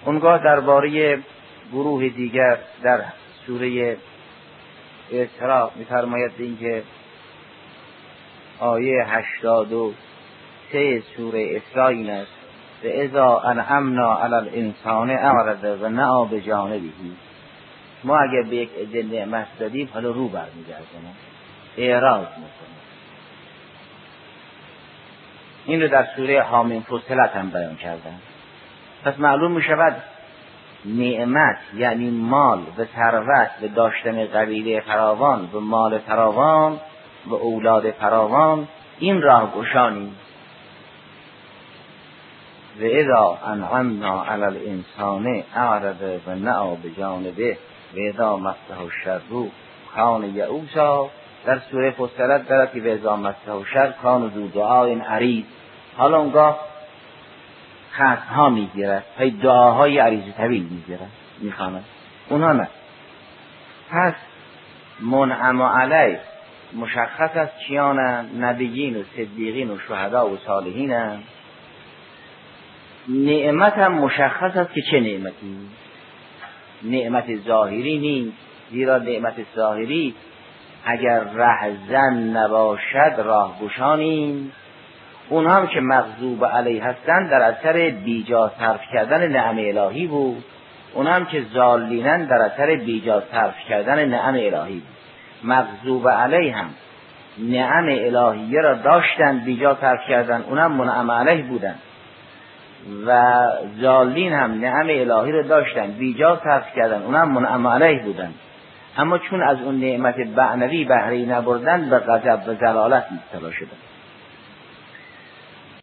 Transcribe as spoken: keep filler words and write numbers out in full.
اونگاه درباره گروه دیگر در سوره اسراء می‌فرماید اینکه آیه هشتاد و سه سوره اسراء این است: اذا انعمنا علی الانسان اعرض و نأى بجانبه. ما اگر به یک عده نعمت دادیم حالا رو برمیگردونه، اعراض میکنه. این رو در سوره حامیم فصلت هم بیان کردن. پس معلوم میشود نعمت یعنی مال و ثروت و داشتن قبیله فراوان و مال فراوان و اولاد فراوان، این راه گشانی. و اذا انعمنا علی الانسان اعرض و نأى بجانبه و اذا مسه الشر کان یئوسا. در سوره فصلت دارد که و اذا مسه الشر کان ذو دعاء عریض. حالا اونگاه خصم ها میگیرد، پای دعاهای عریض و طویل میگیرد میخواند، اونها نه. پس منعم علیه مشخص است کیانند؟ نبیین و صدیقین و شهدا و صالحینند. نعمت هم مشخص است که چه نعمتی. نعمت ظاهری نیست، زیرا نعمت ظاهری اگر رهزن نباشد راهگشانی. اون هم که مغضوب علیه هستند در اثر بیجا صرف کردن نعم الهی بود، اون هم که ضالینن در اثر بیجا صرف کردن نعم الهی بود. مغضوب علیه هم نعم الهیه را داشتن بیجا صرف کردن، اون هم منعم علیه بودن، و ضالین هم نعم الهی را داشتن بیجا صرف کردن، اون هم منعم علیه بودن. اما چون از اون نعمت معنوی بهره نبردن به غضب و ضلالت مبتلا شدن.